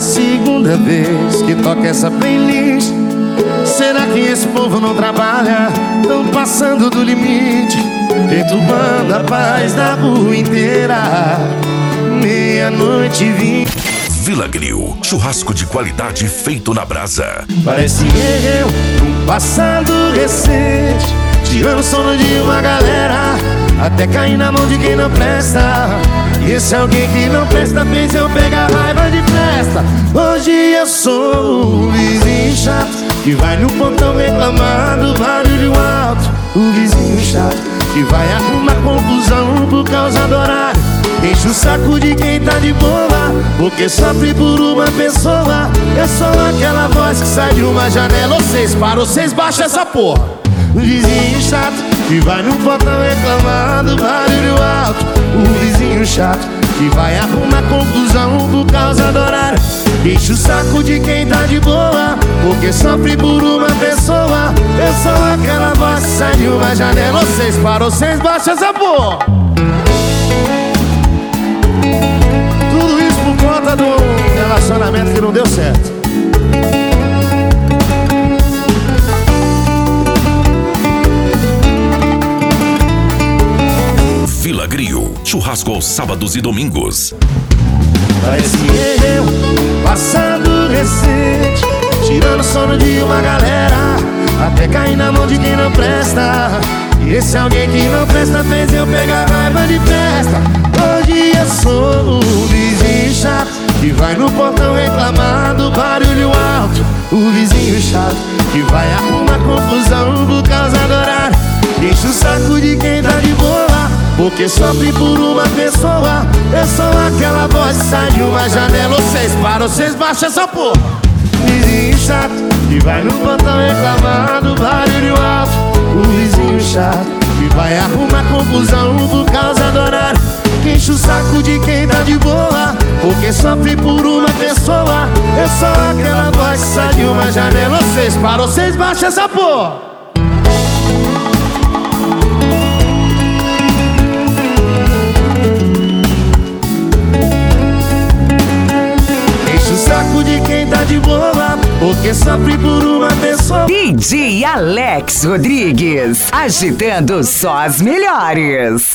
segunda vez que toca essa playlist. Será que esse povo não trabalha? Tão passando do limite, perturbando a paz da rua inteira. Meia-noite e 20. Vila Grill, churrasco de qualidade feito na brasa. Parece eu num passado recente, tirando o sono de uma galera, até cair na mão de quem não presta. E esse alguém que não presta fez eu pegar raiva de festa. Hoje eu sou o vizinho chato que vai no pontão reclamar do barulho alto. O vizinho chato que vai arrumar confusão por causa do horário. Enche o saco de quem tá de boa, porque sofre por uma pessoa. Eu sou aquela voz que sai de uma janela. Vocês param, vocês baixam essa porra. O vizinho chato que vai no portão reclamar do barulho alto. O vizinho chato que vai arrumar confusão por causa do horário. Enche o saco de quem tá de boa, porque sofre por uma pessoa. Eu sou aquela voz que sai de uma janela. Vocês param, vocês baixam essa porra. Tudo isso por conta do relacionamento que não deu certo. Vila Grill, churrasco aos sábados e domingos. Parece eu, passado recente, tirando o sono de uma galera, até cair na mão de quem não presta. E esse alguém que não presta fez eu pegar raiva de festa. Hoje eu sou o vizinho chato que vai no portão reclamar do barulho alto. O vizinho chato que vai arrumar confusão por causa do horário. Enche o saco de quem tá de boa, porque sofre por uma pessoa. Eu sou aquela voz que sai de uma janela. Vocês param, vocês baixam essa porra. Vizinho chato que vai no portão reclamar do barulho alto. O vizinho chato que vai arrumar confusão por causa do horário. Enche o saco de quem tá de boa, porque sofre por uma pessoa. Eu sou aquela voz que sai de uma janela. Vocês param, vocês baixam essa porra. Enche o saco de quem tá de boa, porque sofre por uma pessoa. DJ Alex Rodrigues, agitando só as melhores.